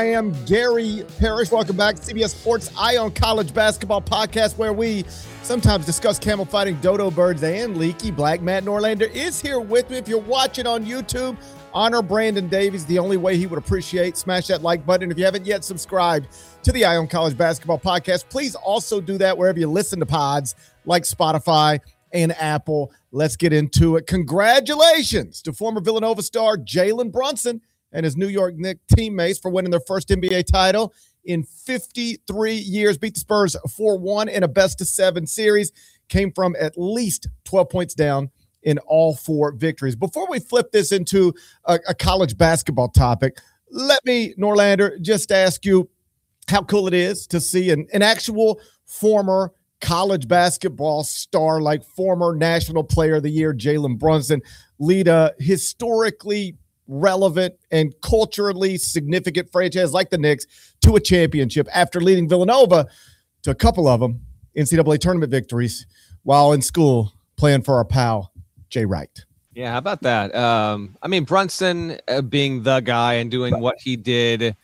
I am Gary Parrish. Welcome back to CBS Sports Eye on College Basketball podcast, where we sometimes discuss camel fighting, dodo birds, and leaky black. Matt Norlander is here with me. If you're watching on YouTube, honor Brandon Davies the only way he would appreciate. Smash that like button. If you haven't yet subscribed to the Eye on College Basketball podcast, please also do that wherever you listen to pods like Spotify and Apple. Let's get into it. Congratulations to former Villanova star Jalen Brunson and his New York Knicks teammates for winning their first NBA title in 53 years. Beat the Spurs 4-1 in a best-of-7 series. Came from at least 12 points down in all 4 victories. Before we flip this into a college basketball topic, let me, Norlander, just ask you how cool it is to see an actual former college basketball star, like former National Player of the Year Jalen Brunson, lead a historically relevant and culturally significant franchise like the Knicks to a championship after leading Villanova to a couple of them NCAA tournament victories while in school playing for our pal Jay Wright. Yeah, how about that? I mean, Brunson being the guy and doing what he did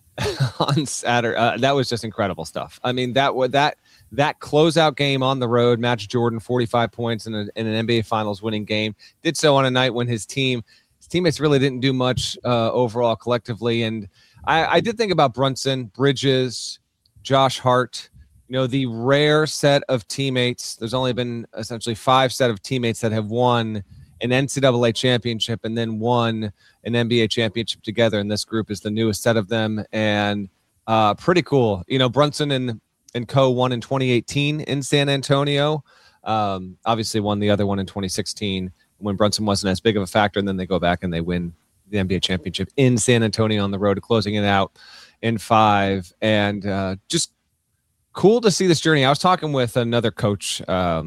on Saturday, that was just incredible stuff. I mean, that closeout game on the road, matched Jordan 45 points in an NBA Finals winning game. Did so on a night when his teammates really didn't do much overall collectively. And I did think about Brunson, Bridges, Josh Hart, the rare set of teammates. There's only been essentially 5 set of teammates that have won an NCAA championship and then won an NBA championship together. And this group is the newest set of them. And pretty cool. Brunson and co won in 2018 in San Antonio. Obviously won the other one in 2016 when Brunson wasn't as big of a factor, and then they go back and they win the NBA championship in San Antonio on the road, closing it out in 5. And just cool to see this journey. I was talking with another coach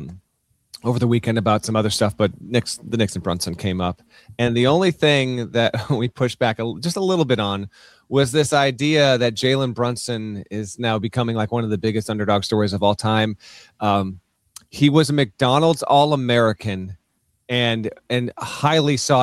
over the weekend about some other stuff, but the Knicks and Brunson came up. And the only thing that we pushed back just a little bit on was this idea that Jalen Brunson is now becoming like one of the biggest underdog stories of all time. He was a McDonald's All-American and highly sought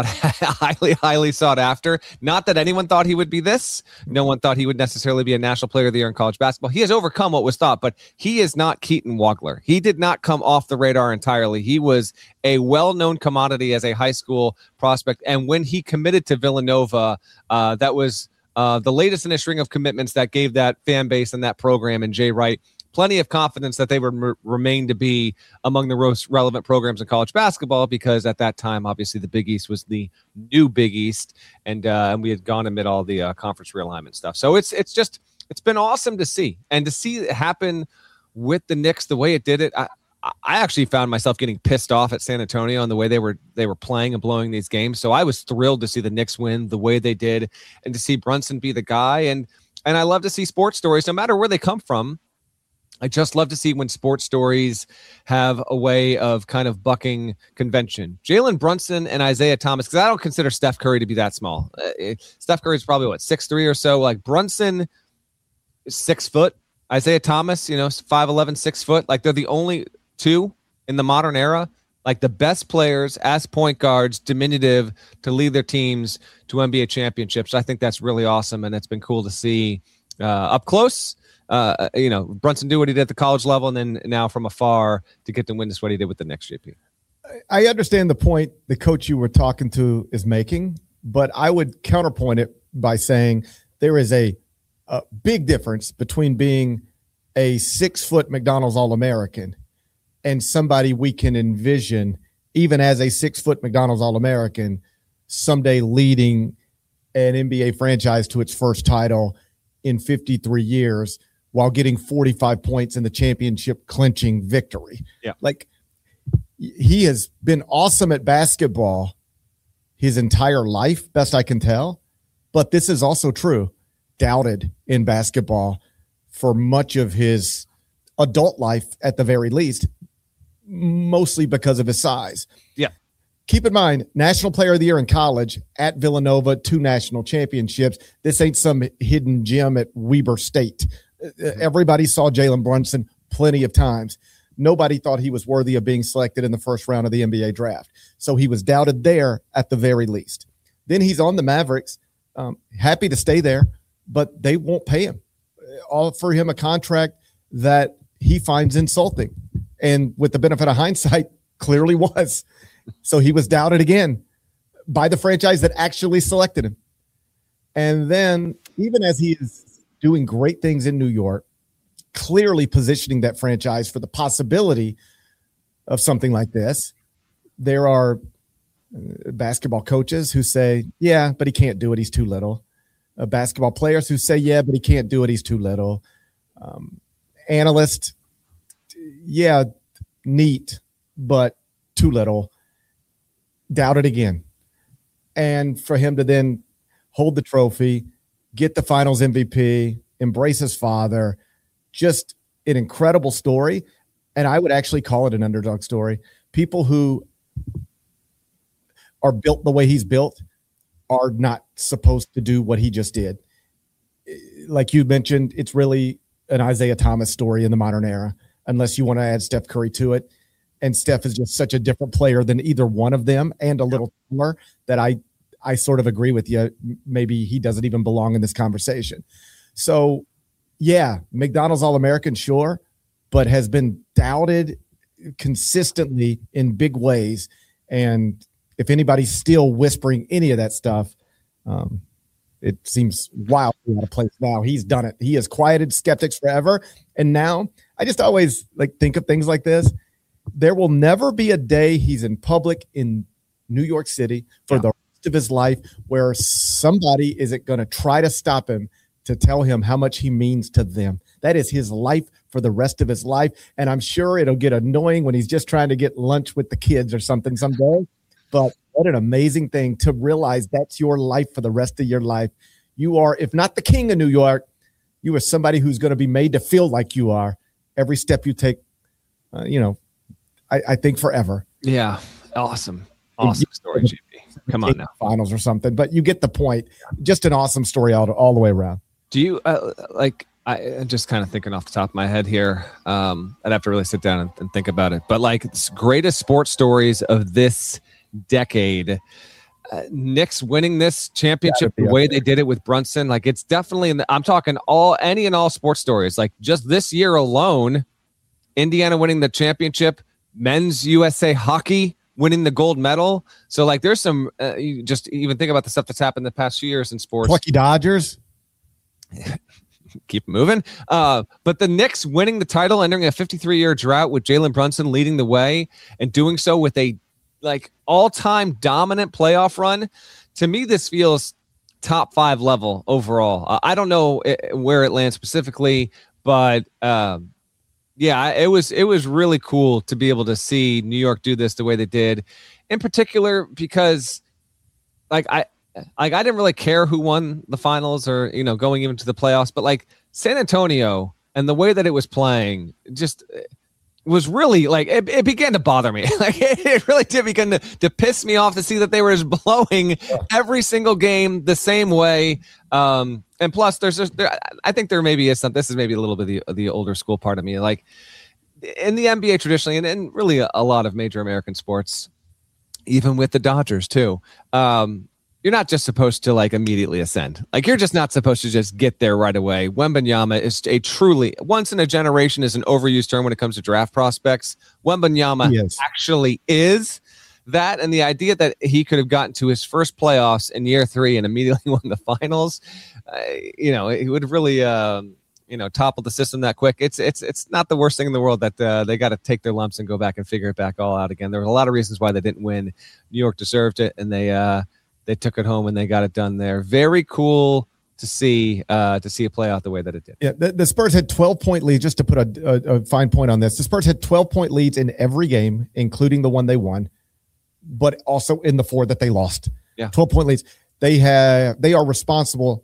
after. Not that anyone thought he would be this. No one thought he would necessarily be a National Player of the Year in college basketball. He has overcome what was thought, but he is not Keaton Wagler. He did not come off the radar entirely. He was a well-known commodity as a high school prospect. And when he committed to Villanova, that was the latest in a string of commitments that gave that fan base and that program and Jay Wright plenty of confidence that they would remain to be among the most relevant programs in college basketball, because at that time, obviously, the Big East was the new Big East, and we had gone amid all the conference realignment stuff. So it's been awesome to see, and to see it happen with the Knicks the way it did it. I actually found myself getting pissed off at San Antonio on the way they were playing and blowing these games. So I was thrilled to see the Knicks win the way they did, and to see Brunson be the guy. And I love to see sports stories, no matter where they come from. I just love to see when sports stories have a way of kind of bucking convention. Jalen Brunson and Isaiah Thomas, because I don't consider Steph Curry to be that small. Steph Curry is probably 6'3" or so. Like Brunson is 6 foot. Isaiah Thomas, 5'11", 6 foot. Like they're the only 2 in the modern era. Like the best players as point guards, diminutive, to lead their teams to NBA championships. I think that's really awesome, and it's been cool to see up close. Brunson do what he did at the college level, and then now from afar to get to witness what he did with the Knicks. JP. I understand the point the coach you were talking to is making, but I would counterpoint it by saying there is a big difference between being a 6-foot McDonald's All-American and somebody we can envision, even as a 6-foot McDonald's All-American, someday leading an NBA franchise to its first title in 53 years while getting 45 points in the championship clinching victory. Yeah. Like, he has been awesome at basketball his entire life, best I can tell. But this is also true, doubted in basketball for much of his adult life at the very least, mostly because of his size. Yeah. Keep in mind, National Player of the Year in college at Villanova, 2 national championships. This ain't some hidden gem at Weber State. Everybody saw Jalen Brunson plenty of times. Nobody thought he was worthy of being selected in the first round of the NBA draft. So he was doubted there at the very least. Then he's on the Mavericks. Happy to stay there. but they won't pay him. Offer him a contract that he finds insulting. And with the benefit of hindsight, clearly was. So he was doubted again by the franchise that actually selected him. And then, even as he is doing great things in New York, clearly positioning that franchise for the possibility of something like this, there are basketball coaches who say, yeah, but he can't do it. He's too little. Basketball players who say, yeah, but he can't do it. He's too little. Analysts, yeah, neat, but too little. Doubt it again. And for him to then hold the trophy, get the finals MVP, embrace his father, just an incredible story. And I would actually call it an underdog story. People who are built the way he's built are not supposed to do what he just did. Like you mentioned, it's really an Isaiah Thomas story in the modern era, unless you want to add Steph Curry to it. And Steph is just such a different player than either one of them, and a little taller, that I sort of agree with you. Maybe he doesn't even belong in this conversation. So, yeah, McDonald's All-American, sure, but has been doubted consistently in big ways. And if anybody's still whispering any of that stuff, it seems wildly out of place now. He's done it. He has quieted skeptics forever. And now I just always think of things like this. There will never be a day he's in public in New York City for the rest of his life where somebody isn't going to try to stop him to tell him how much he means to them. That is his life for the rest of his life. And I'm sure it'll get annoying when he's just trying to get lunch with the kids or something someday. But what an amazing thing to realize that's your life for the rest of your life. You are, if not the king of New York, you are somebody who's going to be made to feel like you are every step you take, I think forever. Yeah. Awesome story, JP. Come on now. Finals or something, but you get the point. Just an awesome story all the way around. Do you I'm just kind of thinking off the top of my head here. I'd have to really sit down and think about it. But it's greatest sports stories of this decade. Knicks winning this championship the way they did it with Brunson. It's definitely I'm talking any and all sports stories. Just this year alone, Indiana winning the championship, men's USA hockey winning the gold medal. So there's some, you just even think about the stuff that's happened the past few years in sports. Lucky Dodgers. Keep moving. But the Knicks winning the title, entering a 53-year drought with Jalen Brunson leading the way and doing so with a all-time dominant playoff run. To me, this feels top 5 level overall. I don't know where it lands specifically, but yeah, it was really cool to be able to see New York do this the way they did, in particular because I didn't really care who won the finals or going even to the playoffs, but San Antonio and the way that it was playing just was really it began to bother me. It really did begin to piss me off to see that they were just blowing every single game the same way. And plus, I think there maybe is something. This is maybe a little bit of the older school part of me. In the NBA traditionally, and really a lot of major American sports, even with the Dodgers too, you're not just supposed to immediately ascend. You're just not supposed to just get there right away. Wembanyama is a truly once in a generation is an overused term when it comes to draft prospects. Wembanyama actually is that, and the idea that he could have gotten to his first playoffs in year 3 and immediately won the finals, it would really topple the system that quick. It's not the worst thing in the world that they got to take their lumps and go back and figure it back all out again. There were a lot of reasons why they didn't win. New York deserved it, and they took it home and they got it done there. Very cool to see it play out the way that it did. Yeah, the Spurs had 12-point leads. Just to put a fine point on this, the Spurs had 12-point leads in every game, including the one they won, but also in the 4 that they lost. Yeah, 12-point leads. They are responsible.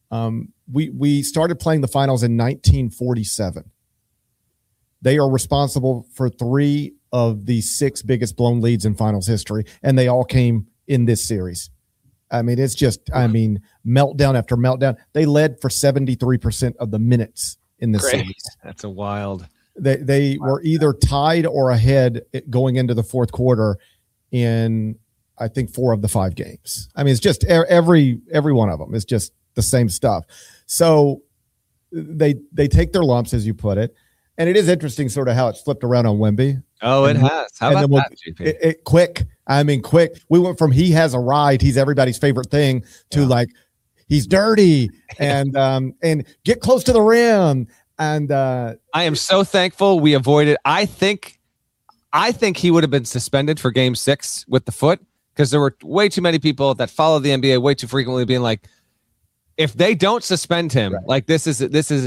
We started playing the finals in 1947. They are responsible for 3 of the 6 biggest blown leads in finals history, and they all came in this series. I mean, it's just, meltdown after meltdown. They led for 73% of the minutes in this series. That's a wild. They were either tied or ahead going into the fourth quarter in, I think, 4 of the 5 games. I mean, it's just every one of them is just the same stuff. So they take their lumps, as you put it. And it is interesting sort of how it's flipped around on Wemby. Oh, it has. How about that, GP? Quick. I mean, quick. We went from he has a ride, he's everybody's favorite thing, to like he's dirty and get close to the rim. And I am so thankful we avoided. I think he would have been suspended for Game 6 with the foot, because there were way too many people that follow the NBA way too frequently being like, if they don't suspend him, like this is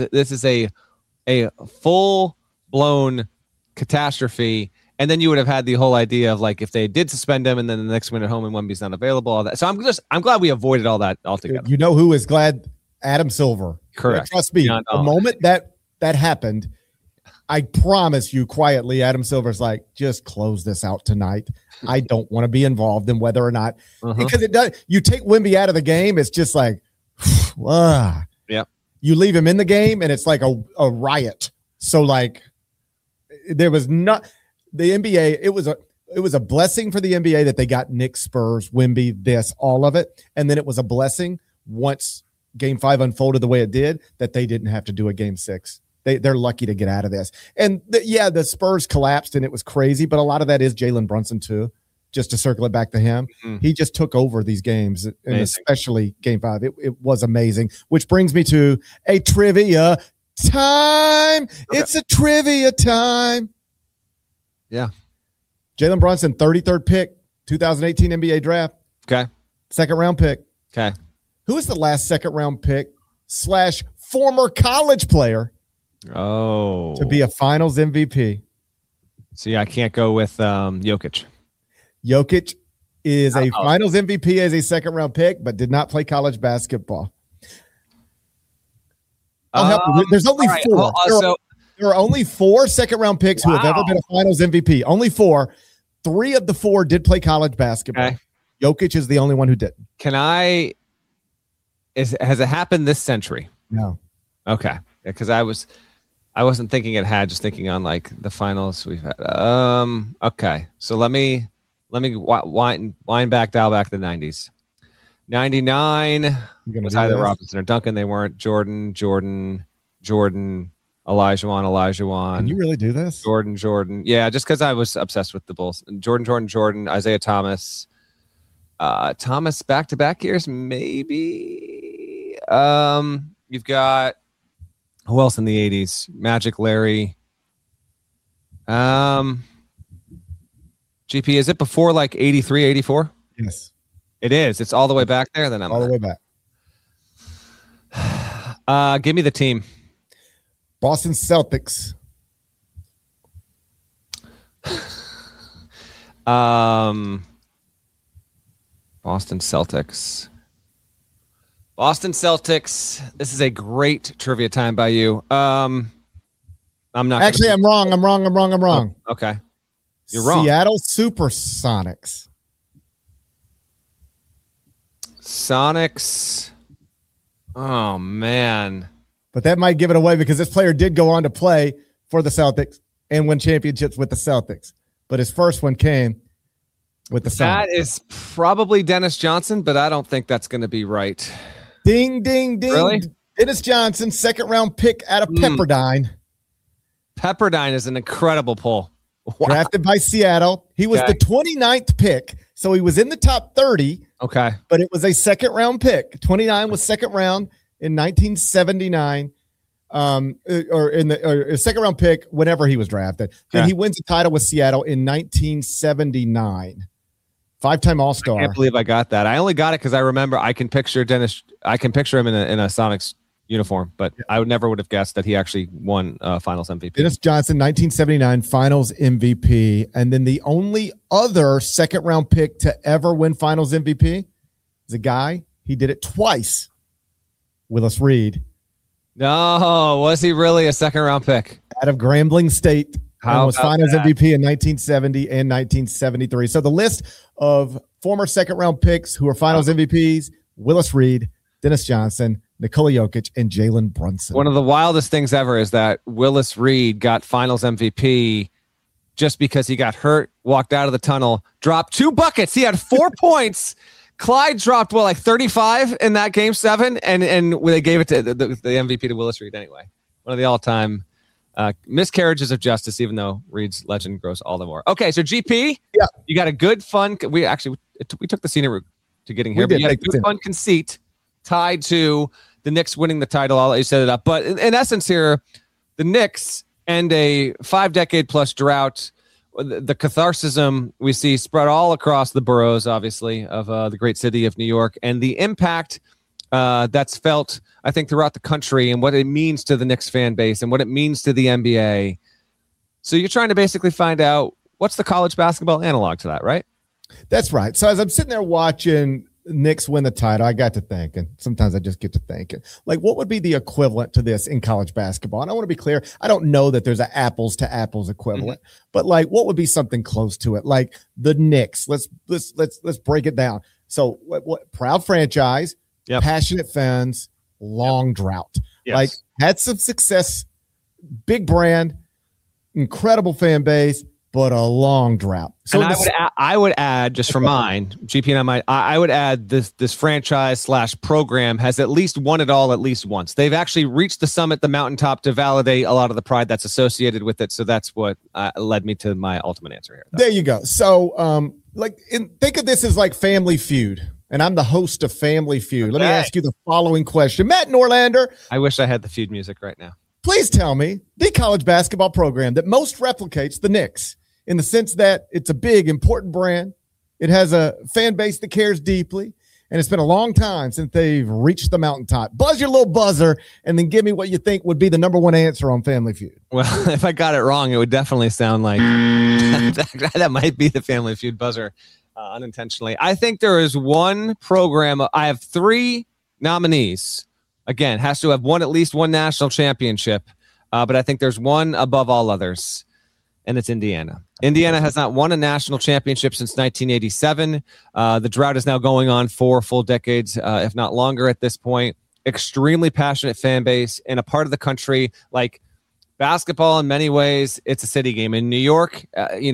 a full blown catastrophe. And then you would have had the whole idea of like, if they did suspend him and then the next minute home and Wemby's not available, all that. So I'm glad we avoided all that altogether. You know who is glad? Adam Silver. Correct. Trust me. The moment that happened, I promise you quietly, Adam Silver's like, just close this out tonight. I don't want to be involved in whether or not, because it does. You take Wemby out of the game, it's just like, yeah. You leave him in the game and it's like a riot. So like there was not the NBA. It was a blessing for the NBA that they got Knicks, Spurs, Wemby, all of it. And then it was a blessing once Game 5 unfolded the way it did, that they didn't have to do a Game 6. They're lucky to get out of this. And the Spurs collapsed and it was crazy, but a lot of that is Jalen Brunson too. Just to circle it back to him, he just took over these games, and especially Game 5. It was amazing, which brings me to a trivia time. Okay. It's a trivia time. Yeah. Jalen Brunson, 33rd pick, 2018 NBA draft. Okay. Second round pick. Okay. Who is the last second round pick / former college player to be a finals MVP? See, I can't go with Jokic. Jokic is a finals MVP as a second round pick, but did not play college basketball. I'll help you. There's only 4. There are only 4 second round picks who have ever been a finals MVP. Only 4. 3 of the 4 did play college basketball. Okay. Jokic is the only one who didn't. Has it happened this century? No. Okay. Because I wasn't thinking it had, just thinking on like the finals we've had. Okay. So let me wind back, dial back to the 90s. 99 was either Robinson or Duncan. They weren't. Jordan, Olajuwon. Can you really do this? Jordan. Yeah, just because I was obsessed with the Bulls. Jordan, Isaiah Thomas. Thomas back-to-back years, maybe. You've got who else in the 80s? Magic, Larry. GP, is it before like 83, 84? Yes. It is. It's all the way back there? Then I'm all the way back. Give me the team. Boston Celtics. Boston Celtics. This is a great trivia time by you. I'm not. Actually, I'm wrong. Oh, okay. You're wrong. Seattle Supersonics. Sonics. Oh, man. But that might give it away because this player did go on to play for the Celtics and win championships with the Celtics. But his first one came with the Sonics. That is probably Dennis Johnson, but I don't think that's going to be right. Ding, ding, ding. Really? Dennis Johnson, second round pick out of Pepperdine. Pepperdine is an incredible pull. Wow. Drafted by Seattle. He was the 29th pick, so he was in the top 30. Okay. But it was a second round pick. 29 was second round in 1979. Or a second round pick whenever he was drafted. Then he wins a title with Seattle in 1979. 5-time All-Star. I can't believe I got that. I only got it because I remember I can picture him in a Sonics uniform, but I would have guessed that he actually won Finals MVP. Dennis Johnson, 1979 Finals MVP, and then the only other second round pick to ever win Finals MVP is a guy. He did it twice. Willis Reed. No, was he really a second round pick? Out of Grambling State. How was Finals MVP in 1970 and 1973. So the list of former second round picks who are Finals MVPs: Willis Reed, Dennis Johnson, Nikola Jokic, and Jalen Brunson. One of the wildest things ever is that Willis Reed got Finals MVP just because he got hurt, walked out of the tunnel, dropped 2 buckets. He had 4 points, Clyde dropped like 35 in that game 7, and they gave it to the MVP to Willis Reed anyway. One of the all-time miscarriages of justice, even though Reed's legend grows all the more. Okay, so GP, yeah, you got a good fun. We took the scenic route to getting here, but you had a good fun conceit tied to the Knicks winning the title. I'll let you set it up, but in essence, here the Knicks end a 5-decade-plus drought. The catharsism we see spread all across the boroughs, obviously, of the great city of New York, and the impact that's felt, I think, throughout the country, and what it means to the Knicks fan base and what it means to the NBA. So you're trying to basically find out what's the college basketball analog to that, right? That's right. So as I'm sitting there watching Knicks win the title, I got to thinking, sometimes I just get to thinking, like, what would be the equivalent to this in college basketball? And I want to be clear, I don't know that there's an apples to apples equivalent, but like, what would be something close to it? Like the Knicks, let's break it down. So what proud franchise, passionate fans, long drought, like had some success, big brand, incredible fan base, but a long drought. So and I would add, just for mine, GP and I would add this franchise / program has at least won it all at least once. They've actually reached the summit, the mountaintop, to validate a lot of the pride that's associated with it. So that's what led me to my ultimate answer here. There you go. So think of this as like Family Feud. And I'm the host of Family Feud. Let me ask you the following question. Matt Norlander. I wish I had the feud music right now. Please tell me the college basketball program that most replicates the Knicks, in the sense that it's a big, important brand. It has a fan base that cares deeply, and it's been a long time since they've reached the mountaintop. Buzz your little buzzer, and then give me what you think would be the number one answer on Family Feud. Well, if I got it wrong, it would definitely sound like that might be the Family Feud buzzer unintentionally. I think there is one program. I have 3 nominees. Again, has to have won at least one national championship, but I think there's one above all others, and it's Indiana. Indiana has not won a national championship since 1987. The drought is now going on 4 full decades, if not longer at this point. Extremely passionate fan base in a part of the country. Like basketball, in many ways, it's a city game. In New York,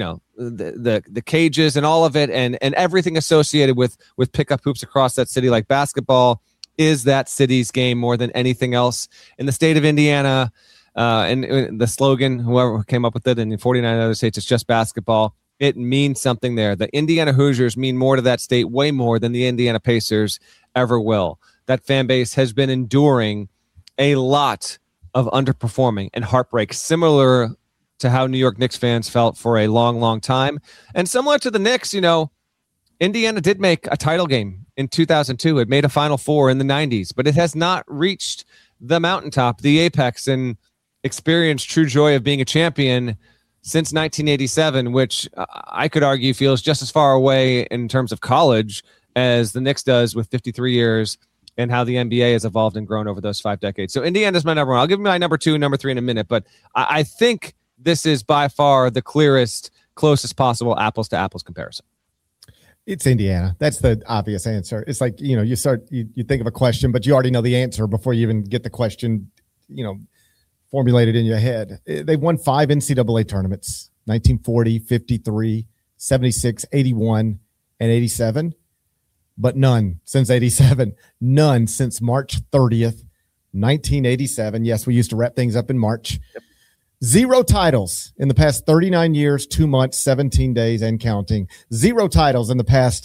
the cages and all of it, and everything associated with pickup hoops across that city, like basketball, is that city's game more than anything else. In the state of Indiana, and the slogan, whoever came up with it, in 49 other states, it's just basketball. It means something there. The Indiana Hoosiers mean more to that state, way more than the Indiana Pacers ever will. That fan base has been enduring a lot of underperforming and heartbreak, similar to how New York Knicks fans felt for a long, long time. And similar to the Knicks, Indiana did make a title game in 2002. It made a Final Four in the 90s, but it has not reached the mountaintop, the apex, and experienced true joy of being a champion since 1987, which I could argue feels just as far away in terms of college as the Knicks does with 53 years and how the NBA has evolved and grown over those 5 decades. So Indiana's my number 1. I'll give you my number 2 and number 3 in a minute, but I think this is by far the clearest, closest possible apples to apples comparison. It's Indiana. That's the obvious answer. It's like, you think of a question, but you already know the answer before you even get the question, formulated in your head. They've won 5 NCAA tournaments, 1940, 53, 76, 81, and 87, but none since 87. None since March 30th, 1987. Yes, we used to wrap things up in March. Yep. 0 titles in the past 39 years, 2 months, 17 days, and counting. 0 titles in the past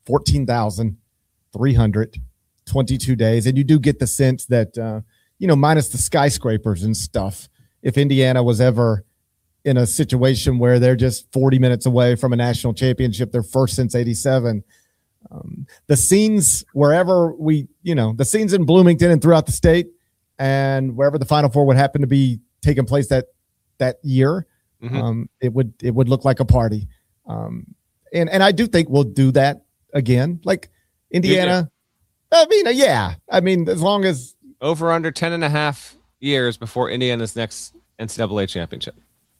14,322 days. And you do get the sense that, minus the skyscrapers and stuff, if Indiana was ever in a situation where they're just 40 minutes away from a national championship, their first since 87, the scenes wherever the scenes in Bloomington and throughout the state and wherever the Final Four would happen to be taking place that year, it would look like a party. And I do think we'll do that again. Like Indiana, as long as over under 10.5 years before Indiana's next NCAA championship.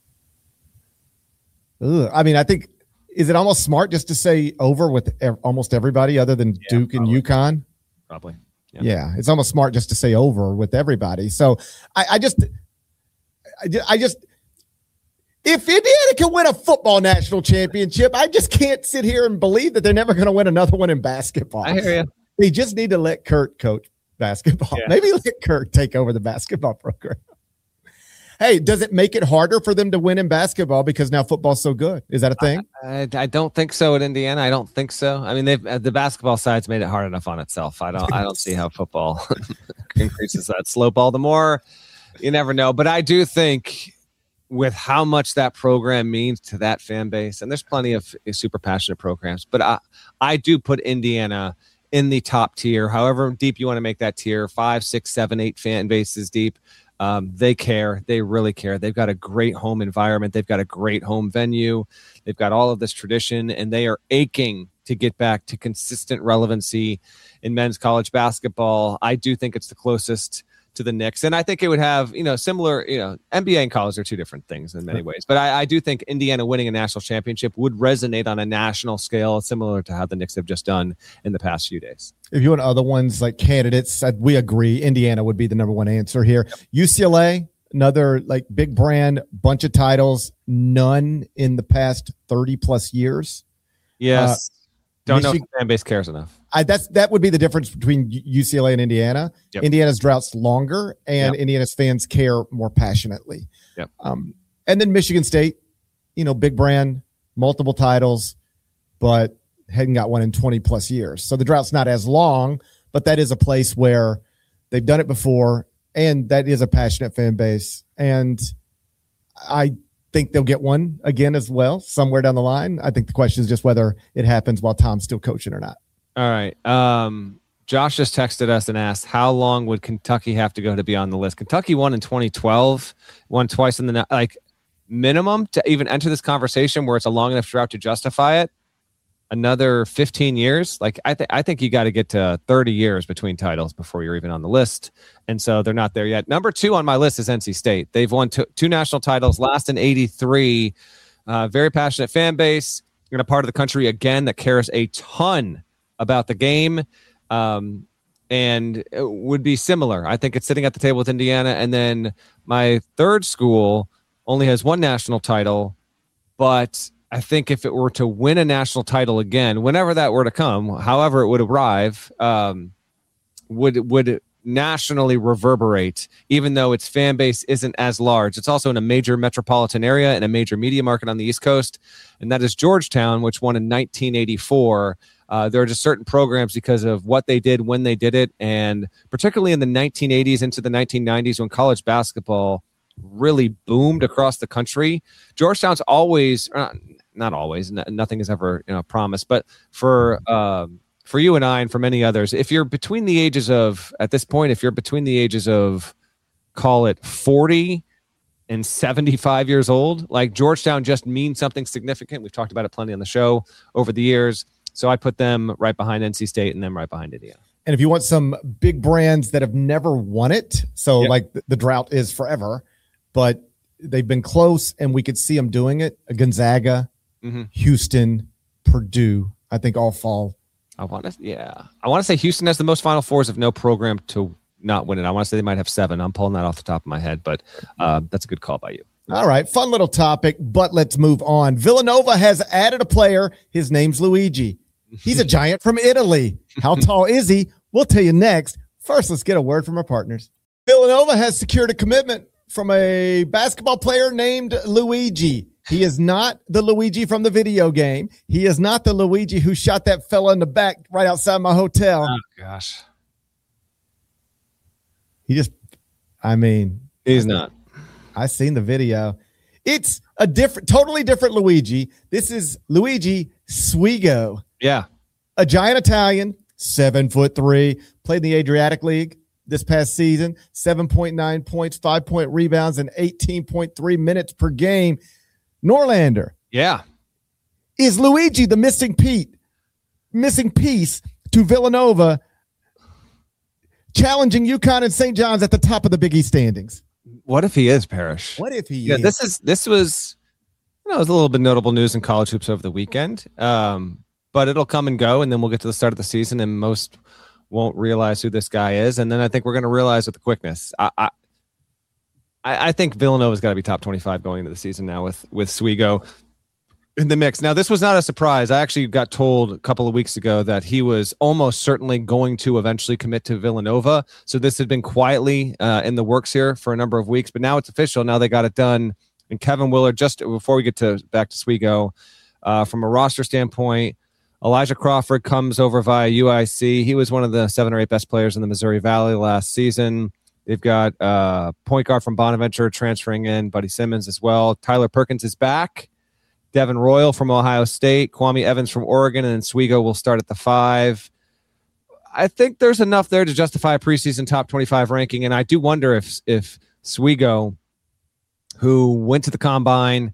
I think, is it almost smart just to say over with almost everybody other than Duke and UConn? Probably. Yeah, it's almost smart just to say over with everybody. So I just If Indiana can win a football national championship, I just can't sit here and believe that they're never going to win another one in basketball. I hear you. They just need to let Kurt coach basketball. Yeah. Maybe let Kurt take over the basketball program. Hey, does it make it harder for them to win in basketball because now football's so good? Is that a thing? I don't think so at Indiana. I don't think so. I mean, the basketball side's made it hard enough on itself. I don't see how football increases that slope all the more. You never know. But I do think with how much that program means to that fan base, and there's plenty of super passionate programs, but I do put Indiana in the top tier, however deep you want to make that tier, 5, 6, 7, 8 fan bases deep. They care. They really care. They've got a great home environment. They've got a great home venue. They've got all of this tradition, and they are aching to get back to consistent relevancy in men's college basketball. I do think it's the closest to the Knicks, and I think it would have, similar, NBA and college are two different things in many ways, but I do think Indiana winning a national championship would resonate on a national scale, similar to how the Knicks have just done in the past few days. If you want other ones like candidates, we agree Indiana would be the number one answer here. UCLA, another like big brand, bunch of titles, none in the past 30 plus years. Yes. Don't know if the fan base cares enough. That would be the difference between UCLA and Indiana. Yep. Indiana's drought's longer, and Indiana's fans care more passionately. Yep. And then Michigan State, big brand, multiple titles, but hadn't got one in 20 plus years. So the drought's not as long, but that is a place where they've done it before, and that is a passionate fan base. And I think they'll get one again as well somewhere down the line. I think the question is just whether it happens while Tom's still coaching or not. All right. Josh just texted us and asked, how long would Kentucky have to go to be on the list? Kentucky won in 2012, won twice in the minimum to even enter this conversation where it's a long enough drought to justify it. Another 15 years. I think you got to get to 30 years between titles before you're even on the list. And so they're not there yet. Number 2 on my list is NC State. They've won two national titles, last in 83. Very passionate fan base. You're in a part of the country, again, that cares a ton about the game, and it would be similar. I think it's sitting at the table with Indiana. And then my third school only has one national title, but I think if it were to win a national title again, whenever that were to come, however it would arrive, would nationally reverberate, even though its fan base isn't as large. It's also in a major metropolitan area and a major media market on the East Coast, and that is Georgetown, which won in 1984. There are just certain programs because of what they did when they did it, and particularly in the 1980s into the 1990s when college basketball really boomed across the country. Georgetown's always, not always, nothing is ever promised, but for you and I and for many others, if you're between the ages of, at this point, if you're between the ages of, call it 40 and 75 years old, like Georgetown just means something significant. We've talked about it plenty on the show over the years. So I put them right behind NC State and them right behind Indiana. And if you want some big brands that have never won it, so like the drought is forever, but they've been close and we could see them doing it. Gonzaga, Houston, Purdue, I think all fall. I want to say Houston has the most Final Fours of no program to not win it. I want to say they might have 7. I'm pulling that off the top of my head, but that's a good call by you. All right, fun little topic, but let's move on. Villanova has added a player. His name's Luigi. He's a giant from Italy. How tall is he? We'll tell you next. First, let's get a word from our partners. Villanova has secured a commitment from a basketball player named Luigi. He is not the Luigi from the video game. He is not the Luigi who shot that fella in the back right outside my hotel. Oh, gosh. He's not. I seen the video. It's a totally different Luigi. This is Luigi Swigo. Yeah. A giant Italian, 7'3", played in the Adriatic League this past season, 7.9 points, 5-point rebounds, and 18.3 minutes per game. Norlander. Yeah. Is Luigi the missing piece to Villanova challenging UConn and St. John's at the top of the Big East standings? What if he is, Parrish? What if he is? This was it was a little bit notable news in college hoops over the weekend. But it'll come and go, and then we'll get to the start of the season, and most won't realize who this guy is. And then I think we're going to realize with the quickness. I think Villanova's got to be top 25 going into the season now with Swigo in the mix. Now, this was not a surprise. I actually got told a couple of weeks ago that he was almost certainly going to eventually commit to Villanova. So this had been quietly in the works here for a number of weeks, but now it's official. Now they got it done. And Kevin Willard, just before we get back to Swigo, from a roster standpoint, Elijah Crawford comes over via UIC. He was one of the 7 or 8 best players in the Missouri Valley last season. They've got point guard from Bonaventure transferring in, Buddy Simmons as well. Tyler Perkins is back. Devin Royal from Ohio State, Kwame Evans from Oregon, and then Swigo will start at the 5. I think there's enough there to justify a preseason top 25 ranking, and I do wonder if Swigo, who went to the combine,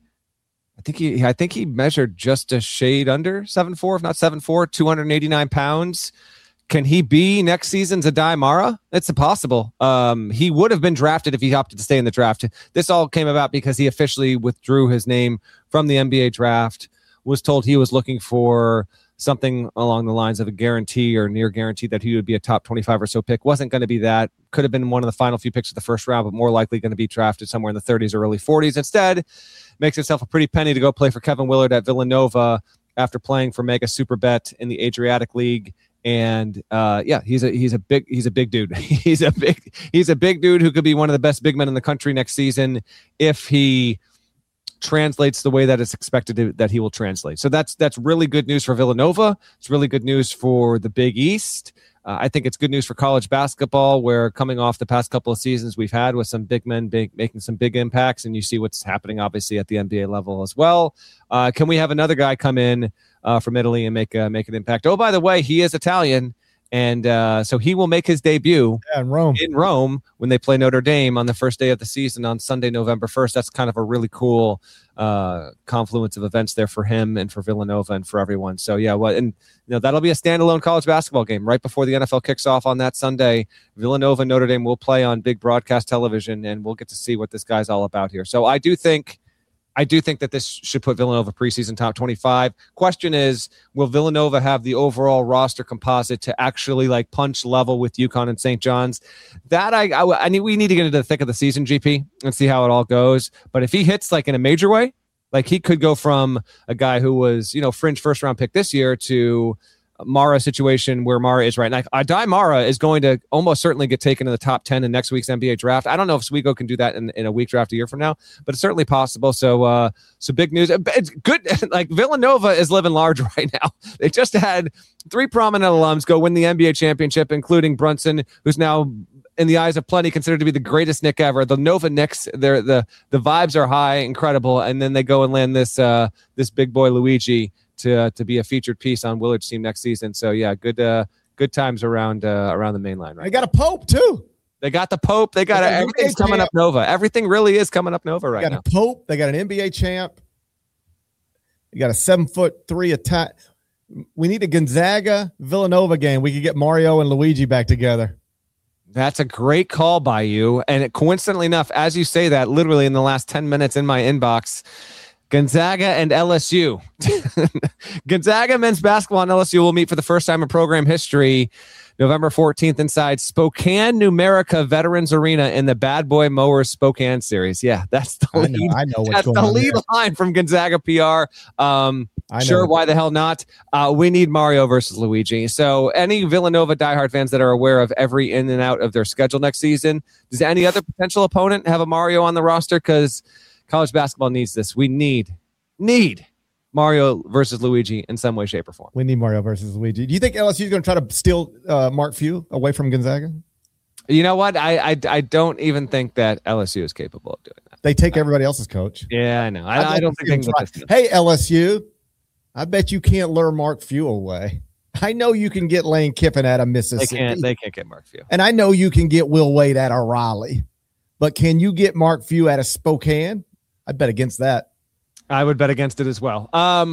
I think he measured just a shade under 7'4", if not 7'4", 289 pounds. Can he be next season's Adai Mara? It's impossible. He would have been drafted if he opted to stay in the draft. This all came about because he officially withdrew his name from the NBA draft, was told he was looking for something along the lines of a guarantee or near guarantee that he would be a top 25 or so pick. Wasn't going to be that. Could have been one of the final few picks of the first round, but more likely going to be drafted somewhere in the 30s or early 40s. Instead, makes himself a pretty penny to go play for Kevin Willard at Villanova after playing for Mega Superbet in the Adriatic League. And he's a big dude. he's a big dude who could be one of the best big men in the country next season if he translates the way that it's expected that he will translate. So that's really good news for Villanova. It's really good news for the Big East. I think it's good news for college basketball, where coming off the past couple of seasons we've had with some big men making some big impacts, and you see what's happening obviously at the NBA level as well. Can we have another guy come in from Italy and make an impact? Oh, by the way, he is Italian, and so he will make his debut in Rome when they play Notre Dame on the first day of the season on Sunday, November 1st. That's kind of a really cool confluence of events there for him and for Villanova and for everyone. So that'll be a standalone college basketball game right before the NFL kicks off on that Sunday. Villanova and Notre Dame will play on big broadcast television, and we'll get to see what this guy's all about here. So I do think that this should put Villanova preseason top 25. Question is, will Villanova have the overall roster composite to actually like punch level with UConn and St. John's? That we need to get into the thick of the season, GP, and see how it all goes. But if he hits like in a major way, like he could go from a guy who was, fringe first round pick this year to Mara situation where Mara is right now. Adai Mara is going to almost certainly get taken in the top 10 in next week's NBA draft. I don't know if Swigo can do that in a week draft a year from now, but it's certainly possible. So big news. It's good. Like Villanova is living large right now. They just had 3 prominent alums go win the NBA championship, including Brunson, who's now in the eyes of plenty considered to be the greatest Knick ever. The Nova Knicks, the vibes are high, incredible. And then they go and land this big boy Luigi to be a featured piece on Willard's team next season. So yeah, good times around the main line. Right, they got a Pope too. They got the Pope. They got everything's coming up Nova. Everything really is coming up Nova right now. They got a Pope. They got an NBA champ. They got a 7'3" attack. We need a Gonzaga Villanova game. We could get Mario and Luigi back together. That's a great call by you. And coincidentally enough, as you say that, literally in the last 10 minutes in my inbox, Gonzaga and LSU. Gonzaga men's basketball and LSU will meet for the first time in program history November 14th inside Spokane Numerica Veterans Arena in the Bad Boy Mowers Spokane series. Yeah, that's the lead. I know that's the lead line from Gonzaga PR. Sure, why the hell not? We need Mario versus Luigi. So any Villanova diehard fans that are aware of every in and out of their schedule next season, does any other potential opponent have a Mario on the roster? Because college basketball needs this. We need Mario versus Luigi in some way, shape, or form. We need Mario versus Luigi. Do you think LSU is going to try to steal Mark Few away from Gonzaga? You know what? I don't even think that LSU is capable of doing that. They take everybody else's coach. Yeah, I know. I don't think they can try. Hey, LSU, I bet you can't lure Mark Few away. I know you can get Lane Kiffin out of Mississippi. They can't get Mark Few. And I know you can get Will Wade out of Raleigh. But can you get Mark Few out of Spokane? I'd bet against that. I would bet against it as well.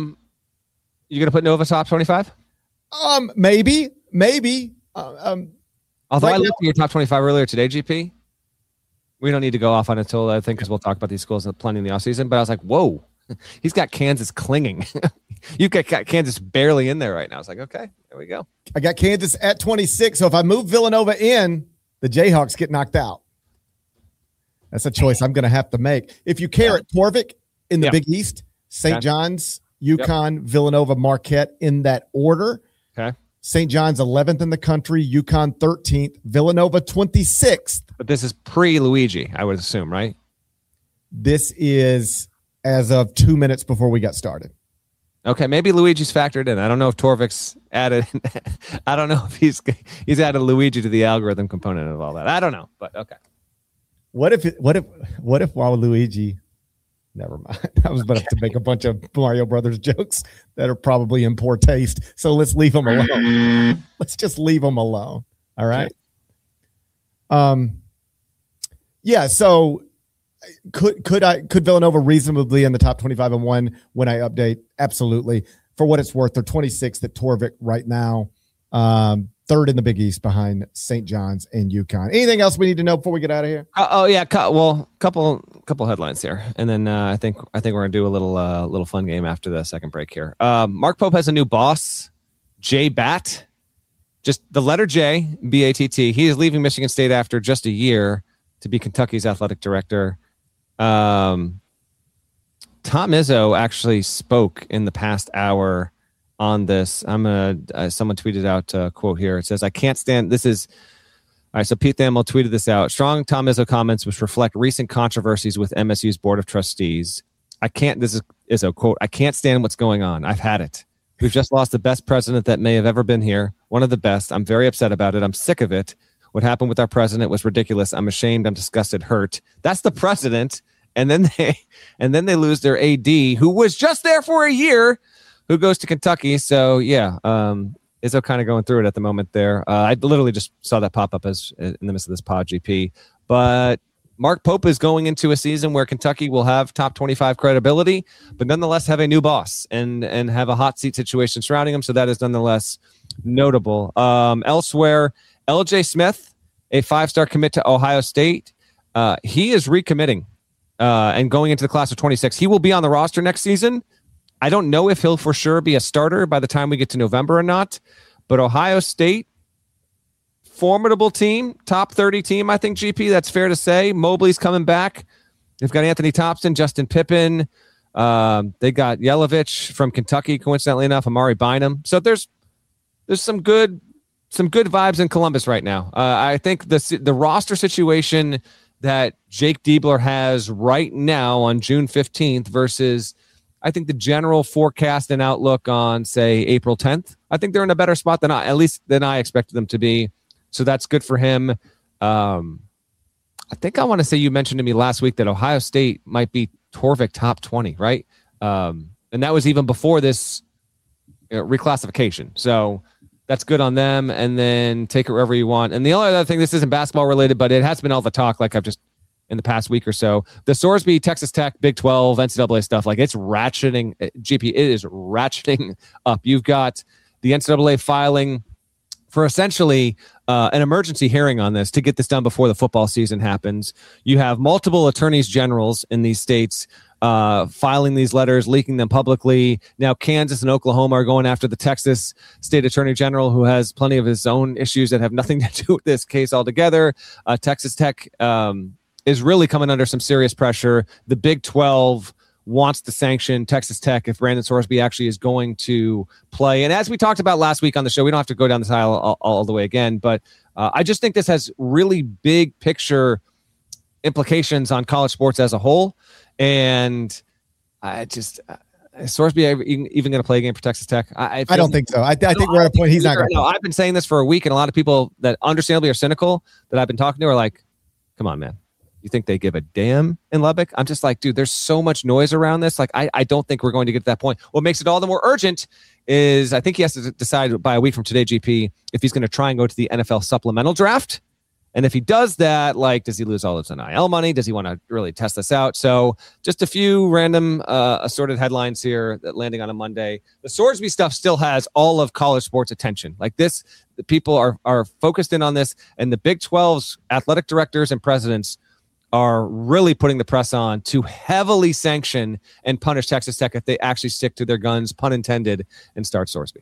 You gonna put Nova top 25? Maybe. Although I looked at your top 25 earlier today, GP. We don't need to go off on it until I think because we'll talk about these schools plenty in the offseason. But I was like, whoa, he's got Kansas clinging. You've got Kansas barely in there right now. I was like, okay, there we go. I got Kansas at 26. So if I move Villanova in, the Jayhawks get knocked out. That's a choice I'm going to have to make. If you care at Torvik in the Big East, St. John's, UConn, Villanova, Marquette in that order. Okay. St. John's 11th in the country, UConn 13th, Villanova 26th. But this is pre-Luigi, I would assume, right? This is as of 2 minutes before we got started. Okay, maybe Luigi's factored in. I don't know if Torvik's added. I don't know if he's added Luigi to the algorithm component of all that. I don't know, but okay. What if while Luigi? Never mind. I was about to make a bunch of Mario Brothers jokes that are probably in poor taste. So let's leave them alone. Let's just leave them alone. All right. Yeah. So could Villanova reasonably in the top 25 and 1 when I update? Absolutely. For what it's worth, they're 26th at Torvik right now. Third in the Big East behind St. John's and UConn. Anything else we need to know before we get out of here? Couple headlines here, and then I think we're gonna do a little fun game after the second break here. Mark Pope has a new boss, Jay Batt. Just the letter J, B-A-T-T. He is leaving Michigan State after just a year to be Kentucky's athletic director. Tom Izzo actually spoke in the past hour on this. Someone tweeted out a quote here. It says, "I can't stand this is." All right, so Pete Thamel tweeted this out. Strong Tom Izzo comments which reflect recent controversies with MSU's board of trustees. This is Izzo quote, "I can't stand what's going on. I've had it. We've just lost the best president that may have ever been here. One of the best. I'm very upset about it. I'm sick of it. What happened with our president was ridiculous. I'm ashamed. I'm disgusted, hurt." That's the president. And then they lose their AD, who was just there for a year, who goes to Kentucky. So yeah, Izzo kind of going through it at the moment there. I literally just saw that pop up as in the midst of this pod, GP. But Mark Pope is going into a season where Kentucky will have top 25 credibility, but nonetheless have a new boss and have a hot seat situation surrounding him. So that is nonetheless notable. Elsewhere, LJ Smith, a 5-star commit to Ohio State. He is recommitting and going into the class of 26. He will be on the roster next season. I don't know if he'll for sure be a starter by the time we get to November or not, but Ohio State, formidable team, top 30 team, I think, GP, that's fair to say. Mobley's coming back. They've got Anthony Thompson, Justin Pippen. They got Yelovich from Kentucky, coincidentally enough, Amari Bynum. So there's some good vibes in Columbus right now. I think the roster situation that Jake Diebler has right now on June 15th versus I think the general forecast and outlook on, say, April 10th, I think they're in a better spot than I expected them to be. So that's good for him. I think I want to say you mentioned to me last week that Ohio State might be Torvik top 20, right? And that was even before this reclassification. So that's good on them. And then take it wherever you want. And the only other thing, this isn't basketball related, but it has been all the talk, like I've just in the past week or so, the Sorsby, Texas Tech, Big 12, NCAA stuff, like it's ratcheting, GP, it is ratcheting up. You've got the NCAA filing for essentially an emergency hearing on this to get this done before the football season happens. You have multiple attorneys generals in these states filing these letters, leaking them publicly. Now Kansas and Oklahoma are going after the Texas state attorney general, who has plenty of his own issues that have nothing to do with this case altogether. Texas Tech is really coming under some serious pressure. The Big 12 wants to sanction Texas Tech if Brandon Sorsby actually is going to play. And as we talked about last week on the show, we don't have to go down this aisle all the way again, but I just think this has really big picture implications on college sports as a whole. And I just, is Sorsby even going to play a game for Texas Tech? I don't think so. I think we're at a point he's not going to. No, I've been saying this for a week, and a lot of people that understandably are cynical that I've been talking to are like, come on, man. You think they give a damn in Lubbock? I'm just like, dude, there's so much noise around this. Like, I don't think we're going to get to that point. What makes it all the more urgent is I think he has to decide by a week from today, GP, if he's going to try and go to the NFL supplemental draft. And if he does that, like, does he lose all his NIL money? Does he want to really test this out? So just a few random assorted headlines here that landing on a Monday. The Sorsby stuff still has all of college sports attention. Like this, the people are focused in on this, and the Big 12's athletic directors and presidents are really putting the press on to heavily sanction and punish Texas Tech if they actually stick to their guns, pun intended, and start Sorsby.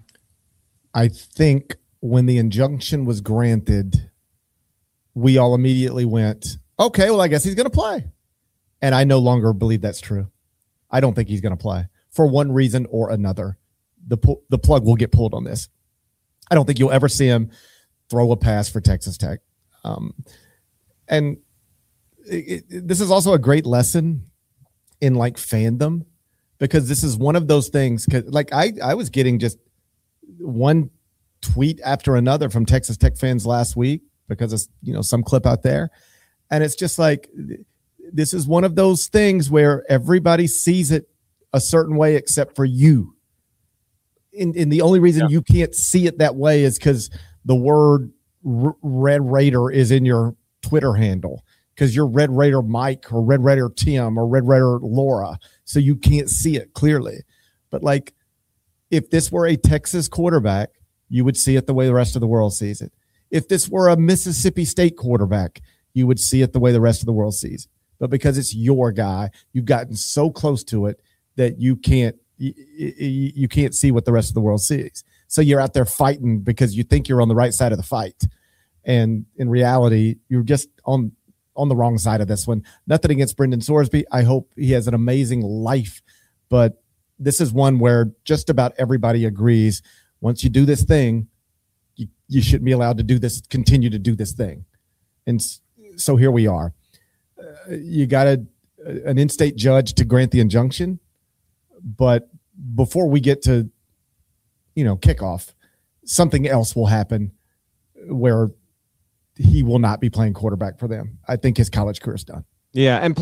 I think when the injunction was granted, we all immediately went, Okay, well, I guess he's going to play. And I no longer believe that's true. I don't think he's going to play for one reason or another. The plug will get pulled on this. I don't think you'll ever see him throw a pass for Texas Tech. And this is also a great lesson in like fandom, because this is one of those things. Cause like I was getting just one tweet after another from Texas Tech fans last week because of, you know, some clip out there. And it's just like, this is one of those things where everybody sees it a certain way except for you. And the only reason you can't see it that way is because the word Red Raider is in your Twitter handle, because you're Red Raider Mike or Red Raider Tim or Red Raider Laura. So you can't see it clearly. But like, if this were a Texas quarterback, you would see it the way the rest of the world sees it. If this were a Mississippi State quarterback, you would see it the way the rest of the world sees it. But because it's your guy, you've gotten so close to it that you can't see what the rest of the world sees. So you're out there fighting because you think you're on the right side of the fight. And in reality, you're just on the wrong side of this one. Nothing against Brendan Sorsby. I hope he has an amazing life. But this is one where just about everybody agrees, once you do this thing, you shouldn't be allowed to continue to do this thing. And so here we are. You got an in-state judge to grant the injunction. But before we get to, kickoff, something else will happen where he will not be playing quarterback for them. I think his college career is done. Yeah, and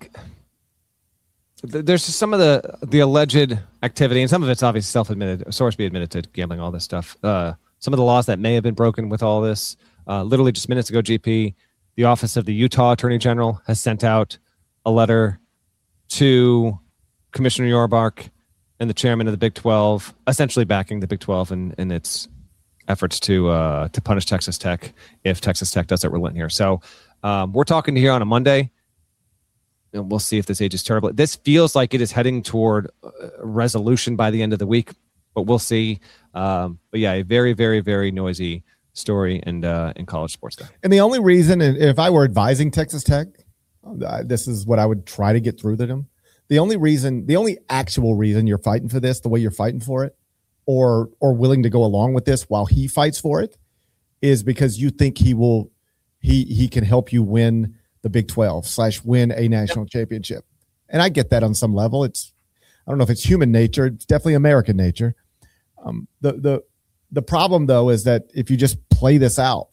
there's some of the alleged activity, and some of it's obviously self-admitted. Sorsby admitted to gambling, all this stuff. Some of the laws that may have been broken with all this. Literally just minutes ago, GP, the office of the Utah Attorney General has sent out a letter to Commissioner Yorbark and the chairman of the Big 12, essentially backing the Big 12 in its efforts to punish Texas Tech if Texas Tech doesn't relent here. So we're talking here on a Monday, and we'll see if this age is terrible. This feels like it is heading toward resolution by the end of the week, but we'll see. But yeah, a very, very, very noisy story in college sports there. And the only reason, and if I were advising Texas Tech, this is what I would try to get through to them. The only actual reason you're fighting for this, the way you're fighting for it, or willing to go along with this while he fights for it, is because you think he can help you win the Big 12 / win a national championship. And I get that on some level. I don't know if it's human nature. It's definitely American nature. The problem though is that if you just play this out,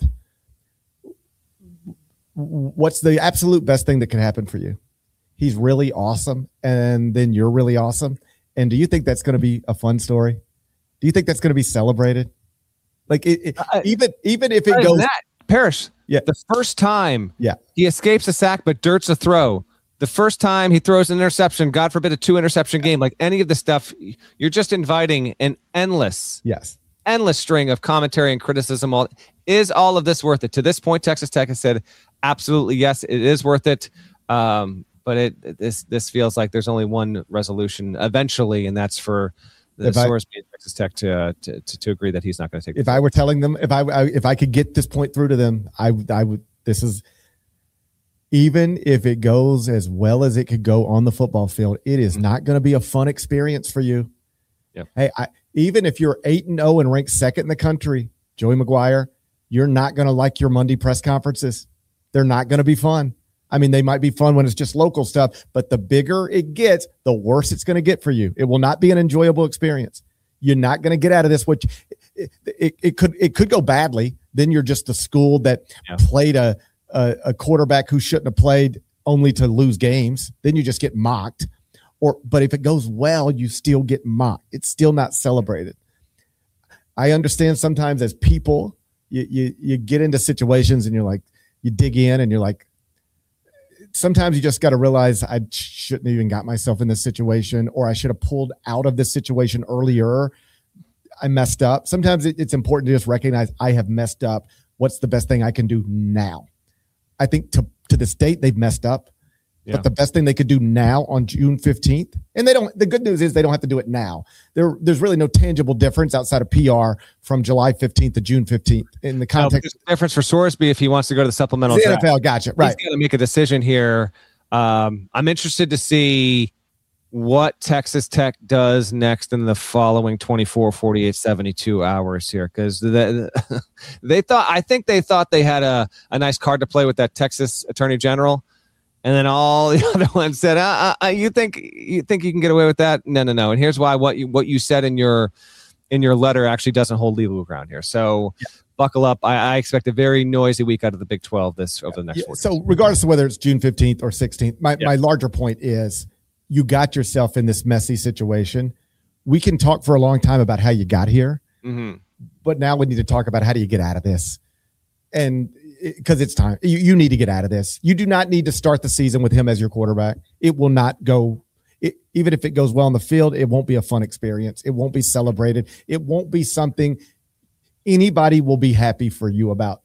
what's the absolute best thing that can happen for you? He's really awesome, and then you're really awesome. And do you think that's going to be a fun story? Do you think that's going to be celebrated? Like even if it goes Parrish, yeah, the first time he escapes a sack but dirts a throw. The first time he throws an interception, God forbid a 2-interception game, like any of the stuff, you're just inviting an endless string of commentary and criticism. Is all of this worth it? To this point, Texas Tech has said absolutely yes, it is worth it. But this feels like there's only one resolution eventually, and that's for the Sorsby and Texas Tech to agree that he's not going to take. If I were telling them, if I could get this point through to them, I would. This is, even if it goes as well as it could go on the football field, it is not going to be a fun experience for you. Yep. Hey, even if you're 8-0 and ranked second in the country, Joey McGuire, you're not going to like your Monday press conferences. They're not going to be fun. I mean, they might be fun when it's just local stuff, but the bigger it gets, the worse it's going to get for you. It will not be an enjoyable experience. You're not going to get out of this. Which it could go badly. Then you're just the school that played a quarterback who shouldn't have played, only to lose games. Then you just get mocked. But if it goes well, you still get mocked. It's still not celebrated. I understand sometimes as people, you get into situations and you're like, you dig in and you're like, sometimes you just got to realize I shouldn't have even got myself in this situation, or I should have pulled out of this situation earlier. I messed up. Sometimes it's important to just recognize I have messed up. What's the best thing I can do now? I think to this date, they've messed up. Yeah. But the best thing they could do now on June 15th, and the good news is they don't have to do it now. There's really no tangible difference outside of PR from July 15th to June 15th in the context. No, difference for Sorsby if he wants to go to the supplemental the draft. NFL, gotcha. Right. He's got to make a decision here. I'm interested to see what Texas Tech does next in the following 24, 48, 72 hours here. Because I think they thought they had a nice card to play with that Texas Attorney General. And then all the other ones said, "You think you can get away with that? No. And here's why: what you said in your letter actually doesn't hold legal ground here. So, buckle up. I expect a very noisy week out of the Big 12 over the next 4 days. So, regardless of whether it's June 15th or 16th, my larger point is you got yourself in this messy situation. We can talk for a long time about how you got here, but now we need to talk about how do you get out of this, and. Because it's time. You need to get out of this. You do not need to start the season with him as your quarterback. It will not go. Even if it goes well on the field, it won't be a fun experience. It won't be celebrated. It won't be something anybody will be happy for you about.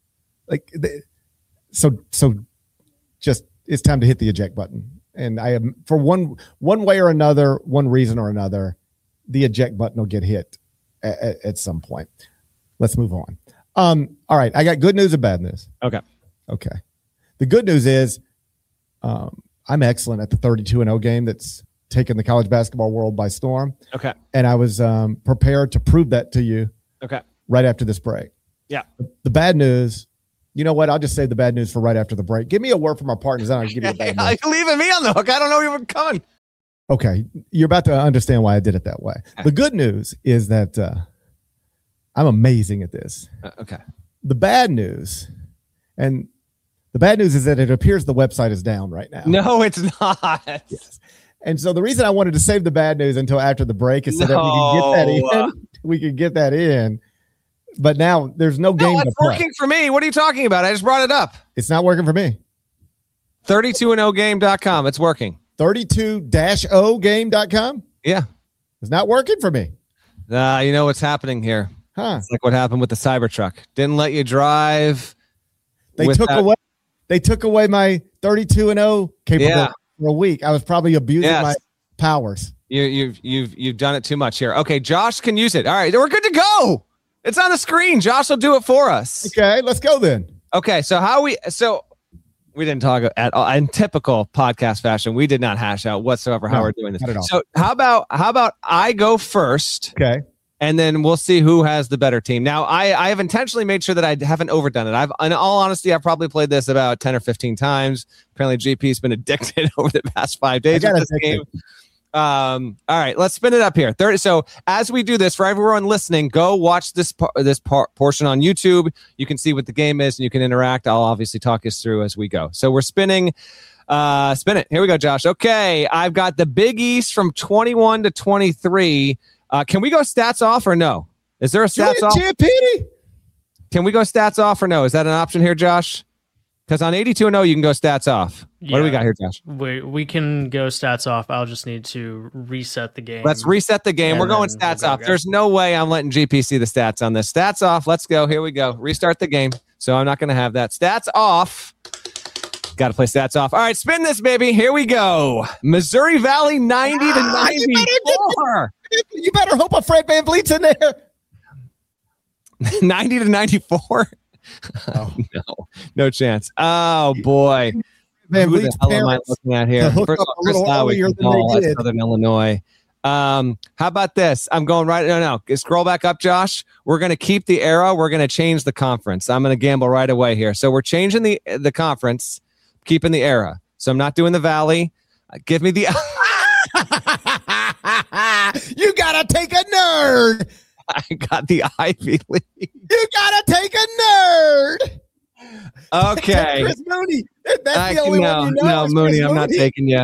So just it's time to hit the eject button. And I am for one way or another, one reason or another, the eject button will get hit at some point. Let's move on. All right. I got good news and bad news. Okay. The good news is I'm excellent at the 32-0 game that's taken the college basketball world by storm. Okay. And I was prepared to prove that to you. Okay. Right after this break. Yeah. The bad news, you know what? I'll just save the bad news for right after the break. Give me a word from our partners, and I'll give you the bad news. You're leaving me on the hook. I don't know you were coming. Okay. You're about to understand why I did it that way. The good news is that I'm amazing at this. Okay. The bad news is that it appears the website is down right now. No, it's not. Yes. And so the reason I wanted to save the bad news until after the break is so that we can get that in. But now there's no game. It's working for me. What are you talking about? I just brought it up. It's not working for me. 32andogame.com. It's working. 32-0game.com? Yeah. It's not working for me. You know what's happening here. Huh. It's like what happened with the Cybertruck. Didn't let you drive. They took away my 32-0 capability for a week. I was probably abusing my powers. You've done it too much here. Okay, Josh can use it. All right, we're good to go. It's on the screen. Josh will do it for us. Okay, let's go then. Okay, so we didn't talk at all in typical podcast fashion. We did not hash out whatsoever how we're doing this. So how about I go first? Okay. And then we'll see who has the better team. Now, I have intentionally made sure that I haven't overdone it. In all honesty, I've probably played this about 10 or 15 times. Apparently, GP's been addicted over the past 5 days of this game. All right, let's spin it up here. So as we do this, for everyone listening, go watch this portion on YouTube. You can see what the game is, and you can interact. I'll obviously talk us through as we go. So we're spinning. Spin it. Here we go, Josh. Okay, I've got the Big East from 21 to 23. Can we go stats off or no? Is there a stats off? Can we go stats off or no? Is that an option here, Josh? Because on 82-0, you can go stats off. What do we got here, Josh? We can go stats off. I'll just need to reset the game. Let's reset the game. We're going stats off. There's no way I'm letting GP see the stats on this. Stats off. Let's go. Here we go. Restart the game. So I'm not going to have that. Stats off. Got to play stats off. All right, spin this, baby. Here we go. Missouri Valley 90 to 94. You better hope a Fred VanVleet's in there. 90 to 94. Oh, no chance. Oh boy. Man, who the hell am I looking at here? First of all, Chris Lowry, Southern Illinois. How about this? I'm going right. No. Scroll back up, Josh. We're going to keep the era. We're going to change the conference. I'm going to gamble right away here. So we're changing the conference, keeping the era. So I'm not doing the Valley. Give me the. You gotta take a nerd. I got the Ivy League. You gotta take a nerd. Okay. Chris Mooney. That's the only one you know. No, Mooney, I'm not taking you.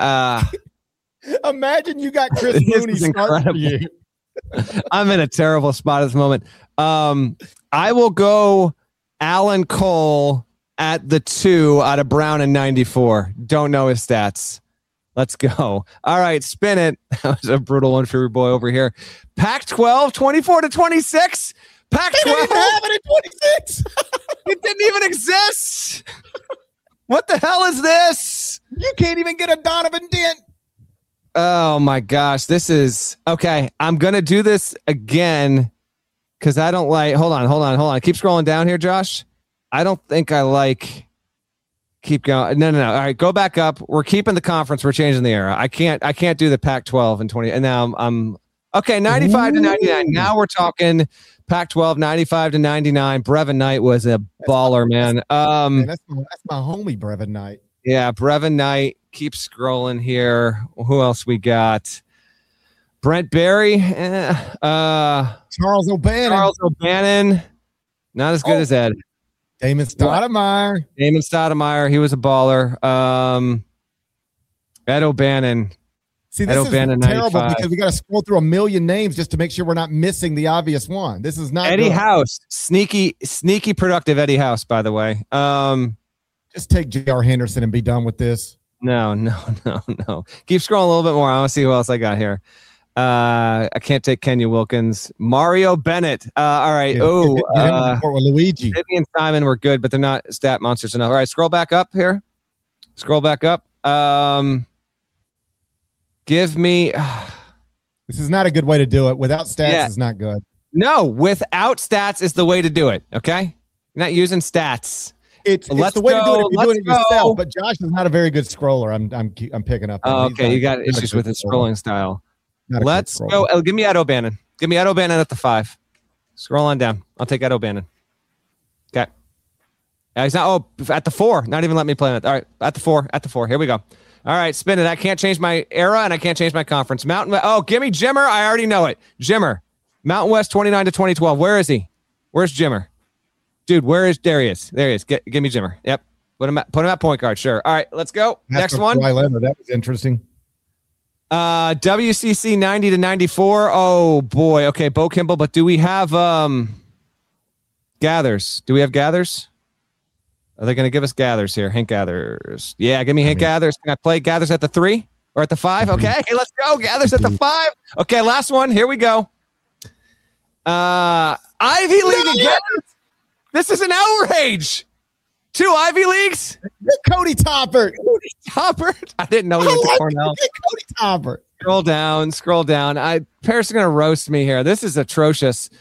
Imagine you got Chris Mooney starting for you. I'm in a terrible spot at the moment. I will go Alan Cole at the 2 out of Brown and 94. Don't know his stats. Let's go. All right, spin it. That was a brutal one for your boy over here. Pac-12, 24 to 26. Pac-12. They didn't have it at 26. It didn't even exist. What the hell is this? You can't even get a Donovan Dent. Oh my gosh, this is okay. I'm gonna do this again because I don't like. Hold on. Keep scrolling down here, Josh. I don't think I like. Keep going. No. All right, go back up. We're keeping the conference. We're changing the era. I can't do the Pac-12 and 20. And now I'm okay. 95 to 99. Now we're talking Pac-12. 95 to 99. Brevin Knight was a baller, man. That's my homie, Brevin Knight. Yeah, Brevin Knight. Keep scrolling here. Who else we got? Brent Berry. Charles O'Bannon. Not as good as Ed. Damon Stoudemire. He was a baller. Ed O'Bannon. See, this is terrible 95. Because we got to scroll through a million names just to make sure we're not missing the obvious one. This is not Eddie good. House. Sneaky, productive Eddie House, by the way. Just take J.R. Henderson and be done with this. No. Keep scrolling a little bit more. I want to see who else I got here. I can't take Kenya Wilkins. Mario Bennett. All right. Luigi. Vivian and Simon were good, but they're not stat monsters enough. All right, scroll back up here. Give me. This is not a good way to do it. Without stats, is not good. No, without stats is the way to do it. Okay, you're not using stats. It's the way to do it if you're doing it yourself. But Josh is not a very good scroller. I'm picking up. Oh, okay, you got issues with his scrolling style. Let's go. Give me Ed O'Bannon. Give me Ed O'Bannon at the 5. Scroll on down. I'll take Ed O'Bannon. Okay. He's not. Oh, at the 4. Not even let me play it. All right, at the 4. Here we go. All right, spin it. I can't change my era and I can't change my conference. Mountain. Oh, give me Jimmer. I already know it. Jimmer. Mountain West 29 to 2012. Where is he? Where's Jimmer? Dude, there he is. Give me Jimmer. Yep. Put him at point guard. Sure. All right, let's go. Next one. That was interesting. WCC 90 to 94. Oh boy. Okay, Bo Kimball. But do we have Gathers? Do we have Gathers? Are they going to give us Gathers here? Hank Gathers. Yeah, give me Hank Gathers. Can I play Gathers at the 3 or at the 5? Okay, let's go. Gathers at the 5. Okay, last one. Here we go. Ivy League again. This is an outrage. 2 Ivy Leagues. Cody Toppert. I didn't know he went to Cornell. Cody Toppert. Scroll down. Paris is going to roast me here. This is atrocious.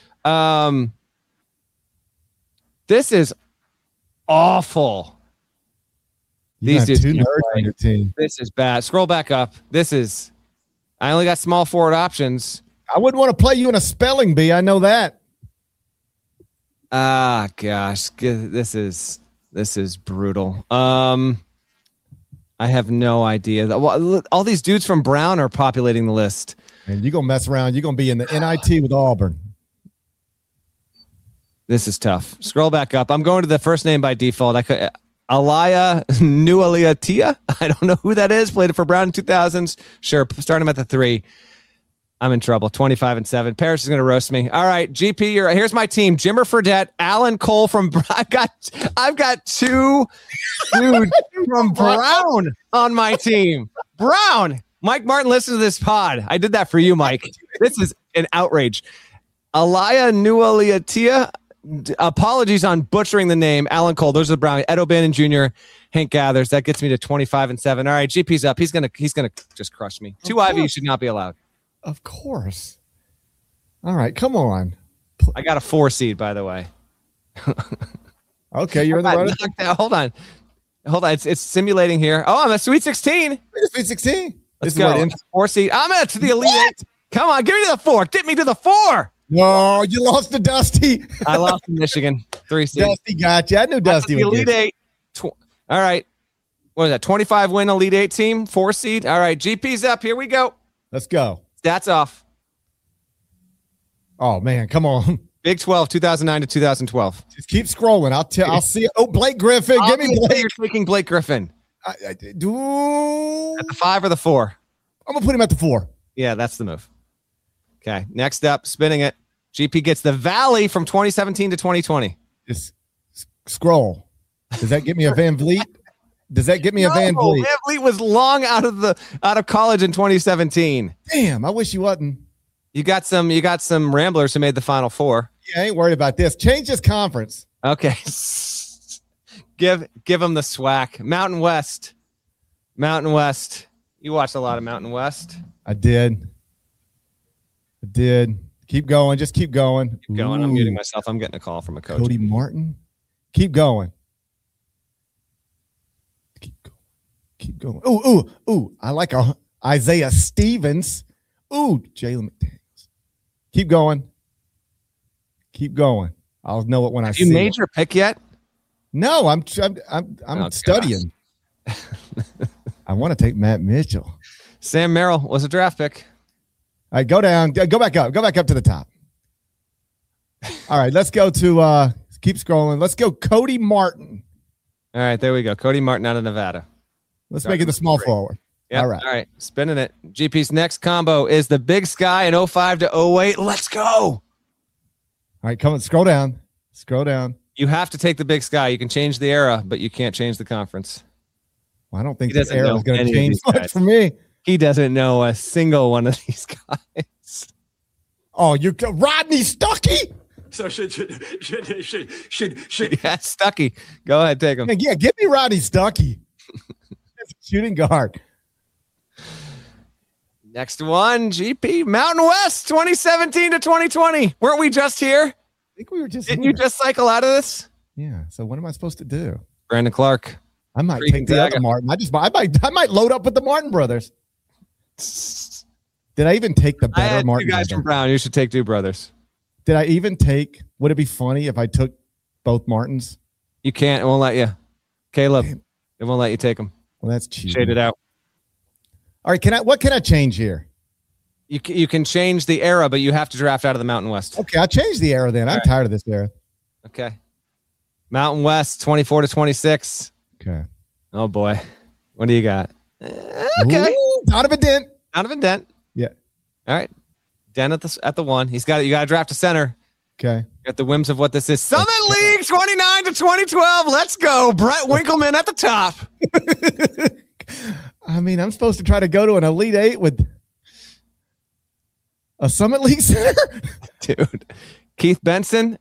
This is awful. These dudes 2 nerds on your team. This is bad. Scroll back up. I only got small forward options. I wouldn't want to play you in a spelling bee. I know that. Gosh, this is brutal. I have no idea. All these dudes from Brown are populating the list. And you're gonna mess around. You're gonna be in the NIT with Auburn. This is tough. Scroll back up. I'm going to the first name by default. Alaya Nualiatia. I don't know who that is. Played it for Brown in 2000s. Sure, start him at the 3. I'm in trouble. 25 and 7. Paris is going to roast me. All right, GP. Here's my team: Jimmer Fredette, Alan Cole from. I've got 2 dudes from Brown on my team. Brown. Mike Martin, listen to this pod. I did that for you, Mike. This is an outrage. Alaya Nualiatia. Apologies on butchering the name. Alan Cole. Those are the Brown. Ed O'Bannon Jr. Hank Gathers. That gets me to 25 and 7. All right, GP's up. He's gonna just crush me. 2 Ivy should not be allowed. Of course. All right, come on. I got a 4 seed, by the way. Okay, you're in the right. Hold on. It's simulating here. Oh, I'm a Sweet 16. Sweet 16. Let's go. 4 seed. I'm at the Elite 8. Come on, give me to the 4. Get me to the 4. No, you lost to Dusty. I lost to Michigan. 3 seed. Dusty got you. I knew Dusty would Elite 8. All right. What is that? 25 win Elite 8 team, 4 seed. All right, GP's up. Here we go. Let's go. Stats off. Oh man, come on. Big 12, 2009 to 2012. Just keep scrolling. I'll see it. Oh, Blake Griffin. Give me Blake. You're taking Blake Griffin. I do. At the 5 or the 4? I'm going to put him at the 4. Yeah, that's the move. Okay, next up, spinning it. GP gets the Valley from 2017 to 2020. Just scroll. Does that get me a Van Vliet? Does that get me a Van Vliet? Van Vliet was long out of college in 2017. Damn, I wish you wasn't. You got some Ramblers who made the Final 4. Yeah, I ain't worried about this. Change this conference. Okay. Give them the SWAC. Mountain West. Mountain West. You watched a lot of Mountain West. I did. Keep going. Just keep going. Keep going. I'm muting myself. I'm getting a call from a coach. Cody Martin. Keep going. Keep going. Ooh. I like Isaiah Stevens. Ooh, Jalen McDaniels. Keep going. I'll know it when I see it. Have you made your pick yet? No, I'm studying. I want to take Matt Mitchell. Sam Merrill was a draft pick. All right, go down. Go back up. Go back up to the top. All right, let's go to keep scrolling. Let's go Cody Martin. All right, there we go. Cody Martin out of Nevada. Let's make it the small forward. Yep. All right. Spinning it. GP's next combo is the Big Sky in 05 to 08. Let's go. All right, come on. Scroll down. You have to take the Big Sky. You can change the era, but you can't change the conference. Well, I don't think this era is going to change much for me. He doesn't know a single one of these guys. Oh, you Rodney Stuckey? So should Yeah, Stuckey. Go ahead, take him. Yeah, give me Rodney Stuckey. Shooting guard. Next one, GP Mountain West, 2017 to 2020. Weren't we just here? I think we were just. Didn't you just cycle out of this? Yeah. So what am I supposed to do? Brandon Clark. I might take the other Martin. I might load up with the Martin brothers. Did I even take the better Martin? Two guys from Brown. You should take two brothers. Did I even take? Would it be funny if I took both Martins? You can't. It won't let you. Caleb, it won't let you take them. Well, that's cheap. Shade it out. All right. What can I change here? You can change the era, but you have to draft out of the Mountain West. Okay, I'll change the era then. I'm tired of this era. Okay. Mountain West, 24 to 26. Okay. Oh boy. What do you got? Okay. Ooh, Donovan Dent. Yeah. All right. Dent at the one. You got to draft a center. Okay. Got the whims of what this is. Summit League 29 to 2012. Let's go. Brett Winkleman at the top. I mean, I'm supposed to try to go to an Elite Eight with a Summit League center? Dude. Keith Benson.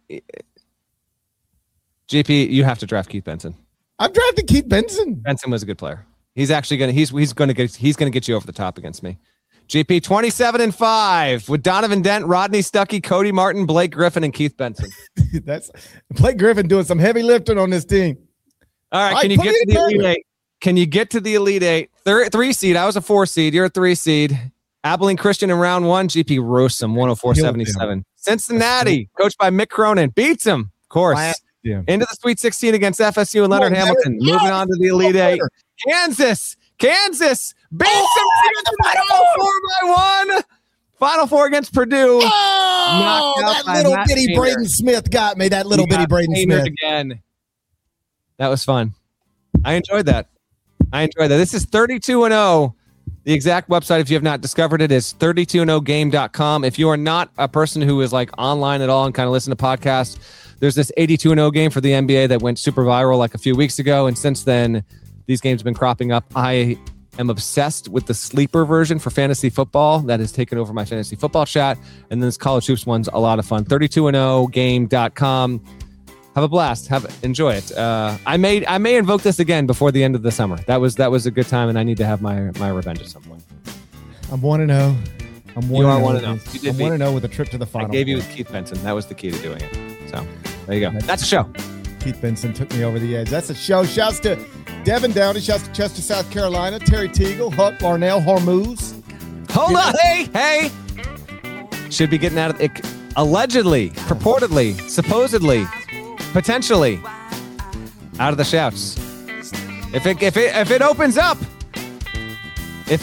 GP, you have to draft Keith Benson. I'm drafting Keith Benson. Benson was a good player. He's actually gonna get you over the top against me. GP 27-5 with Donovan Dent, Rodney Stuckey, Cody Martin, Blake Griffin, and Keith Benson. That's Blake Griffin doing some heavy lifting on this team. All right, can you get to the Elite Eight? Can you get to the Elite Eight? 3 seed. I was a 4 seed. You're a 3 seed. Abilene Christian in round 1. GP roasts him 104-77. Cincinnati, coached by Mick Cronin, beats him, of course. Into the Sweet 16 against FSU and Leonard Hamilton. Moving on to the Elite Eight. Kansas beats them to the Final 4 by 1. Final 4 against Purdue. Oh, that little bitty Braden Smith got me. That little bitty Braden Smith again. That was fun. I enjoyed that. This is 32-0. The exact website, if you have not discovered it, is 320game.com. If you are not a person who is like online at all and kind of listen to podcasts, there's this 82-0 game for the NBA that went super viral like a few weeks ago. And since then, these games have been cropping up. I am obsessed with the sleeper version for fantasy football that has taken over my fantasy football chat. And then this college hoops one's a lot of fun. 320game.com. Have a blast. Enjoy it. I may invoke this again before the end of the summer. That was a good time, and I need to have my revenge at some point. I'm 1-0. You are 1-0. You did 1-0 with a trip to the final. I gave you with Keith Benson. That was the key to doing it. So there you go. That's a show. Keith Benson took me over the edge. That's a show. Shouts to Devin Downey. Shouts to Chester, South Carolina. Terry Teagle, Huck, Larnell, Hormuz. Hold on. Hey. Should be getting out of it. Allegedly, purportedly, supposedly, potentially out of the shouts. If it opens up, get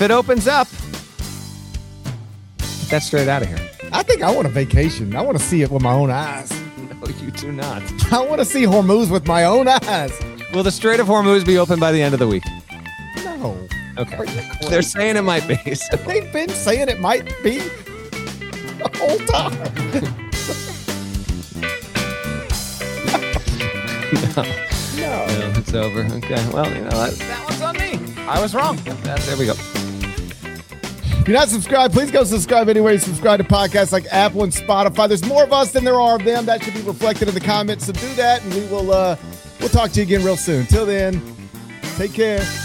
that straight out of here. I think I want a vacation. I want to see it with my own eyes. No, you do not. I want to see Hormuz with my own eyes. Will the Strait of Hormuz be open by the end of the week? No. Okay. They're saying it might be. So. They've been saying it might be the whole time. No, it's over. Okay. Well, that one's on me. I was wrong. There we go. If you're not subscribed, please go subscribe anywhere you subscribe to podcasts like Apple and Spotify. There's more of us than there are of them. That should be reflected in the comments. So do that, and we'll talk to you again real soon. Till then, take care.